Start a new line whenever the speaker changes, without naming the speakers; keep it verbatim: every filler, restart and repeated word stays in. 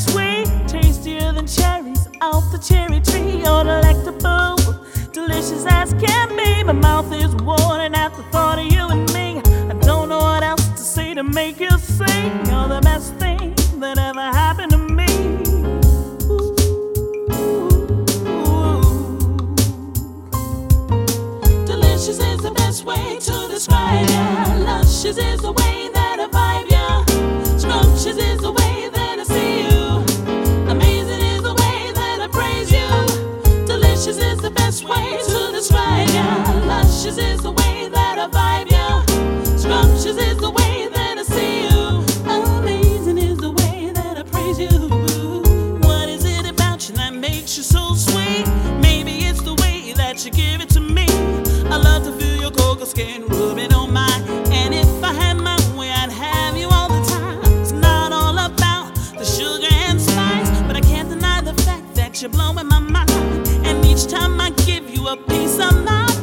sweet, tastier than cherries off the cherry tree. You're delectable, delicious as can be. My mouth is watering at the thought of you and me. I don't know what else to say to make you sing. You're the best thing that ever happened to me. Delicious is the best way to describe you. Luscious is the way that I vibe you. Scrumptious is the way that I see you. Amazing is the way that I praise you. Delicious is the best way to describe you. Luscious is the way that I vibe you. Scrumptious is the way that I see you. Amazing is the way that I praise you. What is it about you that makes you so sweet? Maybe it's the way that you give it to me. I love to feel your cocoa skin rubbing on mine. And if I had my way, I'd have you all the time. It's not all about the sugar and spice, but I can't deny the fact that you're blowing my mind. And each time I give you a piece of my